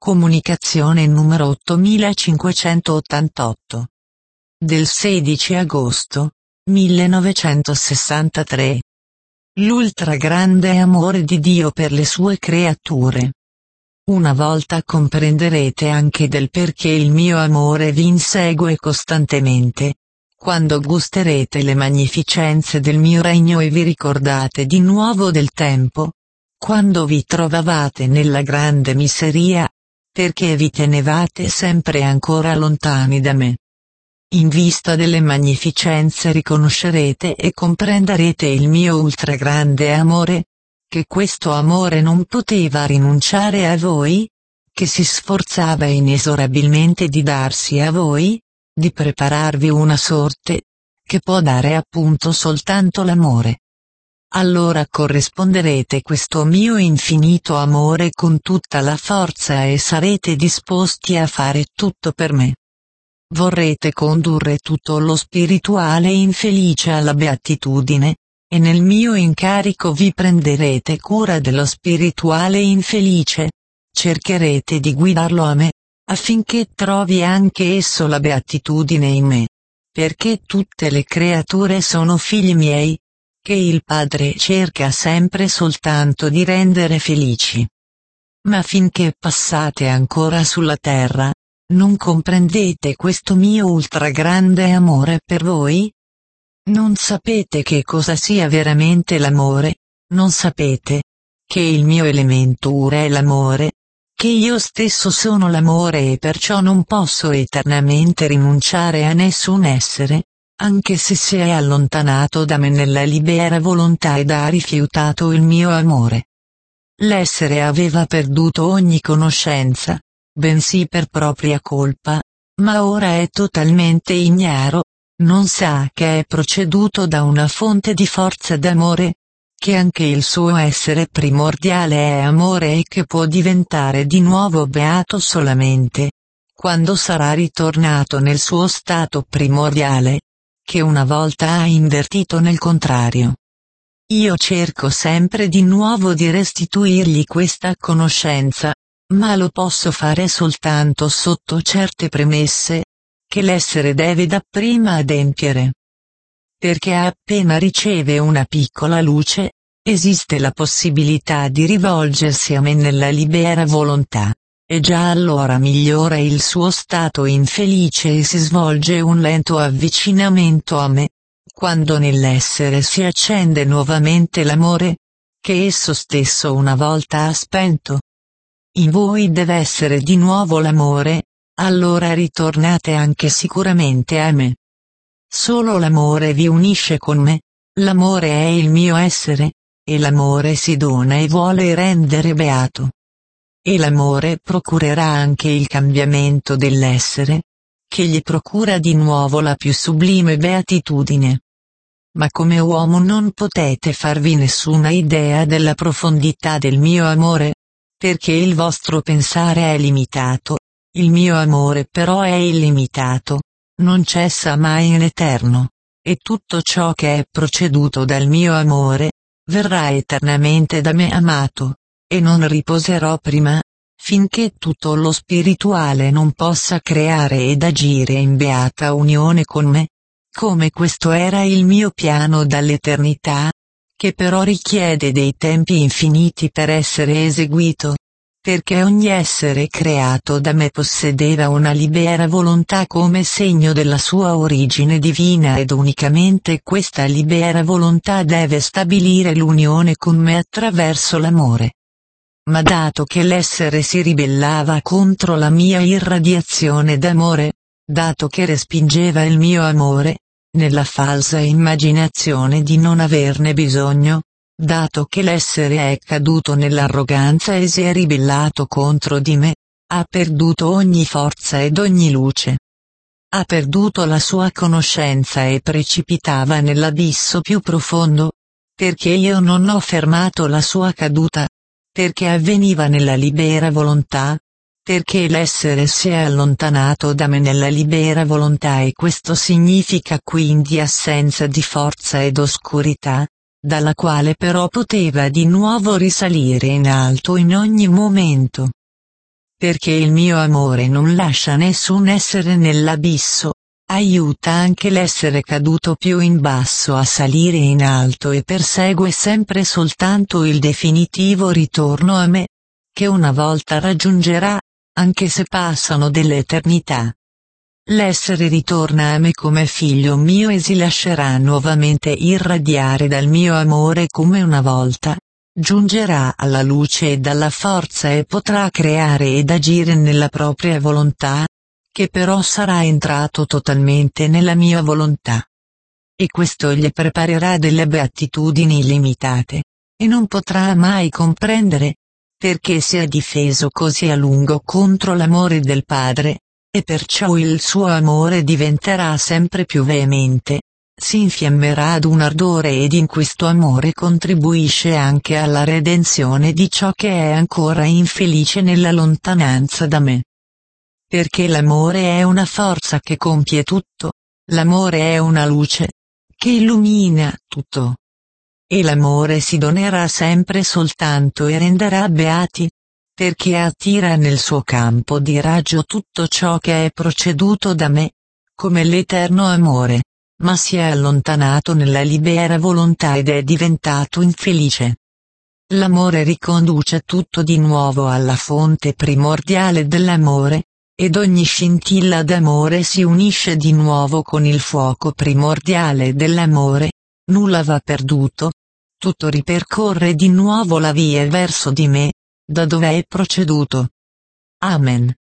Comunicazione numero 8588. Del 16 agosto 1963. L'ultra grande amore di Dio per le sue creature. Una volta comprenderete anche del perché il mio amore vi insegue costantemente, quando gusterete le magnificenze del mio regno e vi ricordate di nuovo del tempo, quando vi trovavate nella grande miseria, perché vi tenevate sempre ancora lontani da me. In vista delle magnificenze riconoscerete e comprenderete il mio ultra grande amore, che questo amore non poteva rinunciare a voi, che si sforzava inesorabilmente di darsi a voi, di prepararvi una sorte, che può dare appunto soltanto l'amore. Allora corrisponderete questo mio infinito amore con tutta la forza e sarete disposti a fare tutto per me. Vorrete condurre tutto lo spirituale infelice alla beatitudine, e nel mio incarico vi prenderete cura dello spirituale infelice, cercherete di guidarlo a me, affinché trovi anche esso la beatitudine in me, perché tutte le creature sono figli miei, che il Padre cerca sempre soltanto di rendere felici. Ma finché passate ancora sulla terra, non comprendete questo mio ultra grande amore per voi? Non sapete che cosa sia veramente l'amore, non sapete che il mio elemento è l'amore, che io stesso sono l'amore e perciò non posso eternamente rinunciare a nessun essere, anche se si è allontanato da me nella libera volontà ed ha rifiutato il mio amore. L'essere aveva perduto ogni conoscenza, bensì per propria colpa, ma ora è totalmente ignaro, non sa che è proceduto da una fonte di forza d'amore, che anche il suo essere primordiale è amore e che può diventare di nuovo beato solamente quando sarà ritornato nel suo stato primordiale, che una volta ha invertito nel contrario. Io cerco sempre di nuovo di restituirgli questa conoscenza, ma lo posso fare soltanto sotto certe premesse, che l'essere deve dapprima adempiere. Perché appena riceve una piccola luce, esiste la possibilità di rivolgersi a me nella libera volontà, e già allora migliora il suo stato infelice e si svolge un lento avvicinamento a me, quando nell'essere si accende nuovamente l'amore, che esso stesso una volta ha spento. In voi deve essere di nuovo l'amore, allora ritornate anche sicuramente a me. Solo l'amore vi unisce con me, l'amore è il mio essere, e l'amore si dona e vuole rendere beato. E l'amore procurerà anche il cambiamento dell'essere, che gli procura di nuovo la più sublime beatitudine. Ma come uomo non potete farvi nessuna idea della profondità del mio amore, perché il vostro pensare è limitato, il mio amore però è illimitato, non cessa mai in eterno, e tutto ciò che è proceduto dal mio amore, verrà eternamente da me amato, e non riposerò prima, finché tutto lo spirituale non possa creare ed agire in beata unione con me, come questo era il mio piano dall'eternità, che però richiede dei tempi infiniti per essere eseguito, perché ogni essere creato da me possedeva una libera volontà come segno della sua origine divina ed unicamente questa libera volontà deve stabilire l'unione con me attraverso l'amore. Ma dato che l'essere si ribellava contro la mia irradiazione d'amore, dato che respingeva il mio amore, nella falsa immaginazione di non averne bisogno, dato che l'essere è caduto nell'arroganza e si è ribellato contro di me, ha perduto ogni forza ed ogni luce. Ha perduto la sua conoscenza e precipitava nell'abisso più profondo, perché io non ho fermato la sua caduta, perché avveniva nella libera volontà, perché l'essere si è allontanato da me nella libera volontà e questo significa quindi assenza di forza ed oscurità, dalla quale però poteva di nuovo risalire in alto in ogni momento. perché il mio amore non lascia nessun essere nell'abisso, aiuta anche l'essere caduto più in basso a salire in alto e persegue sempre soltanto il definitivo ritorno a me, che una volta raggiungerà, anche se passano delle eternità. L'essere ritorna a me come figlio mio e si lascerà nuovamente irradiare dal mio amore come una volta. Giungerà alla luce e dalla forza e potrà creare ed agire nella propria volontà, che però sarà entrato totalmente nella mia volontà. E questo gli preparerà delle beatitudini illimitate, e non potrà mai comprendere, perché si è difeso così a lungo contro l'amore del Padre, e perciò il suo amore diventerà sempre più veemente, si infiammerà ad un ardore ed in questo amore contribuisce anche alla redenzione di ciò che è ancora infelice nella lontananza da me. Perché l'amore è una forza che compie tutto, l'amore è una luce, che illumina tutto. E l'amore si donerà sempre soltanto e renderà beati, perché attira nel suo campo di raggio tutto ciò che è proceduto da me, come l'eterno amore, ma si è allontanato nella libera volontà ed è diventato infelice. L'amore riconduce tutto di nuovo alla fonte primordiale dell'amore, ed ogni scintilla d'amore si unisce di nuovo con il fuoco primordiale dell'amore, nulla va perduto, tutto ripercorre di nuovo la via verso di me, da dove è proceduto. Amen.